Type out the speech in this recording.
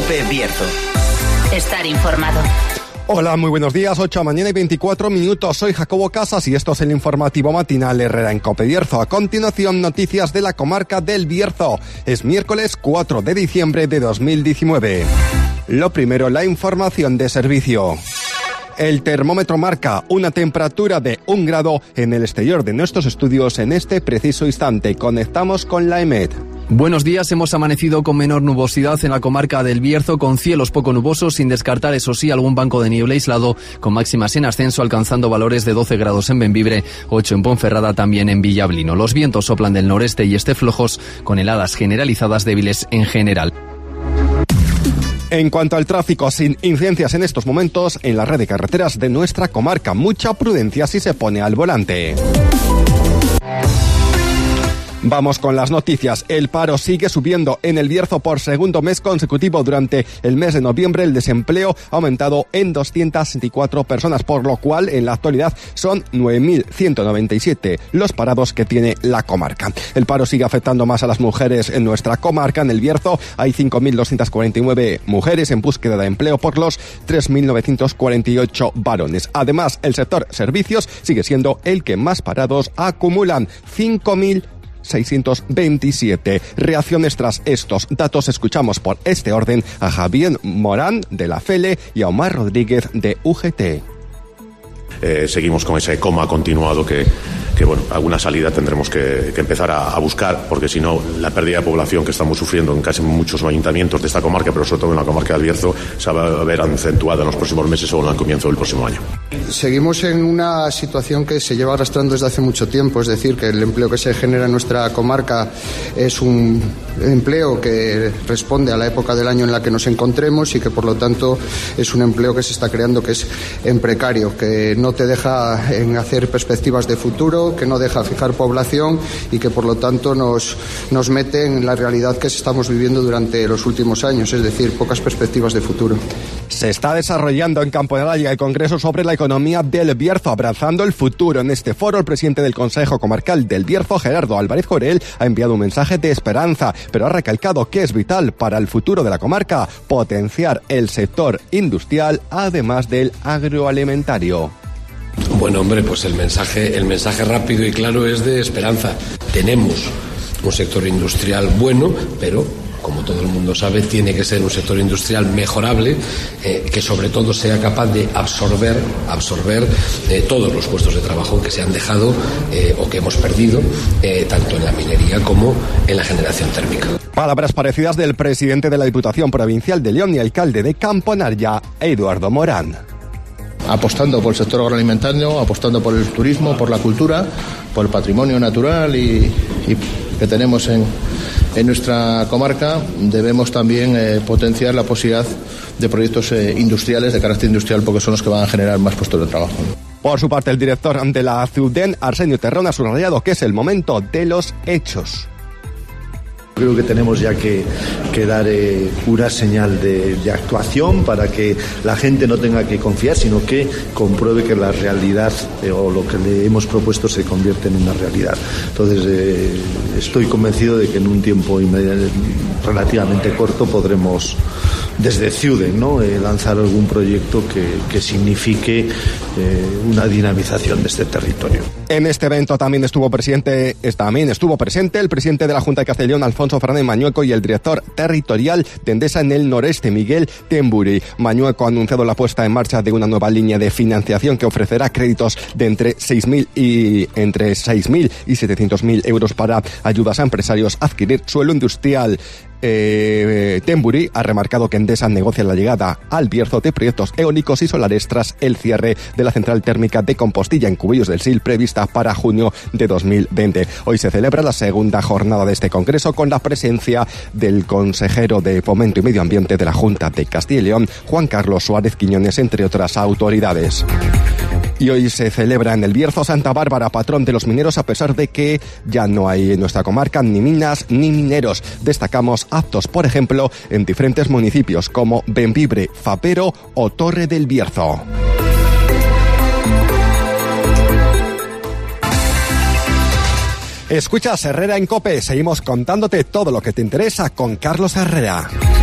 COPE Bierzo. Estar informado. Hola, muy buenos días, 8 de la mañana y 24 minutos. Soy Jacobo Casas y esto es el informativo matinal Herrera en COPE Bierzo. A continuación, noticias de la comarca del Bierzo. Es miércoles 4 de diciembre de 2019. Lo primero, la información de servicio. El termómetro marca una temperatura de 1 grado en el exterior de nuestros estudios en este preciso instante. Conectamos con la EMET. Buenos días, hemos amanecido con menor nubosidad en la comarca del Bierzo, con cielos poco nubosos, sin descartar, eso sí, algún banco de niebla aislado, con máximas en ascenso, alcanzando valores de 12 grados en Bembibre, 8 en Ponferrada, también en Villablino. Los vientos soplan del noreste y este flojos, con heladas generalizadas débiles en general. En cuanto al tráfico, sin incidencias en estos momentos en la red de carreteras de nuestra comarca. Mucha prudencia si se pone al volante. Vamos con las noticias. El paro sigue subiendo en el Bierzo por segundo mes consecutivo. Durante el mes de noviembre el desempleo ha aumentado en 264 personas, por lo cual en la actualidad son 9.197 los parados que tiene la comarca. El paro sigue afectando más a las mujeres en nuestra comarca. En el Bierzo hay 5.249 mujeres en búsqueda de empleo por los 3.948 varones. Además, el sector servicios sigue siendo el que más parados acumulan, 5.627. Reacciones tras estos datos. Escuchamos por este orden a Javier Morán de la FELE y a Omar Rodríguez de UGT. Seguimos con ese coma continuado que bueno, alguna salida tendremos que empezar a buscar, porque si no, la pérdida de población que estamos sufriendo en casi muchos ayuntamientos de esta comarca, pero sobre todo en la comarca del Bierzo, se va a ver acentuada en los próximos meses o en el comienzo del próximo año. Seguimos en una situación que se lleva arrastrando desde hace mucho tiempo, es decir, que el empleo que se genera en nuestra comarca es un empleo que responde a la época del año en la que nos encontremos y que por lo tanto es un empleo que se está creando que es en precario, que no te deja en hacer perspectivas de futuro, que no deja fijar población y que por lo tanto nos mete en la realidad que estamos viviendo durante los últimos años, es decir, pocas perspectivas de futuro. Se está desarrollando en Campo de Araya el Congreso sobre la economía del Bierzo, abrazando el futuro. En este foro, el presidente del Consejo Comarcal del Bierzo, Gerardo Álvarez Jorel, ha enviado un mensaje de esperanza, pero ha recalcado que es vital para el futuro de la comarca potenciar el sector industrial, además del agroalimentario. Bueno, hombre, pues el mensaje rápido y claro es de esperanza. Tenemos un sector industrial bueno, pero como todo el mundo sabe, tiene que ser un sector industrial mejorable, que sobre todo sea capaz de absorber todos los puestos de trabajo que se han dejado o que hemos perdido, tanto en la minería como en la generación térmica. Palabras parecidas del presidente de la Diputación Provincial de León y alcalde de Campo de Araya, Eduardo Morán. Apostando por el sector agroalimentario, apostando por el turismo, por la cultura, por el patrimonio natural y que tenemos en nuestra comarca, debemos también potenciar la posibilidad de proyectos industriales, de carácter industrial, porque son los que van a generar más puestos de trabajo. Por su parte, el director de la CEUDEN, Arsenio Terrón, ha subrayado que es el momento de los hechos. Creo que tenemos ya que dar una señal de actuación para que la gente no tenga que confiar, sino que compruebe que la realidad o lo que le hemos propuesto se convierte en una realidad. Entonces, estoy convencido de que en un tiempo relativamente corto podremos, desde CEUDEN, lanzar algún proyecto que signifique una dinamización de este territorio. En este evento también estuvo presente el presidente de la Junta de Castellón, Alfonso Fernández Mañueco, y el director territorial de Endesa en el noreste, Miguel Temburi. Mañueco ha anunciado la puesta en marcha de una nueva línea de financiación que ofrecerá créditos de entre 6.000 y 700.000 euros para ayudas a empresarios a adquirir suelo industrial. Temburi ha remarcado que Endesa negocia la llegada al Bierzo de proyectos eólicos y solares tras el cierre de la central térmica de Compostilla en Cubellos del Sil, prevista para junio de 2020. Hoy se celebra la segunda jornada de este congreso con la presencia del consejero de Fomento y Medio Ambiente de la Junta de Castilla y León, Juan Carlos Suárez Quiñones, entre otras autoridades. Y hoy se celebra en el Bierzo Santa Bárbara, patrón de los mineros, a pesar de que ya no hay en nuestra comarca ni minas ni mineros. Destacamos actos, por ejemplo, en diferentes municipios como Bembibre, Fapero o Torre del Bierzo. Escuchas Herrera en COPE. Seguimos contándote todo lo que te interesa con Carlos Herrera.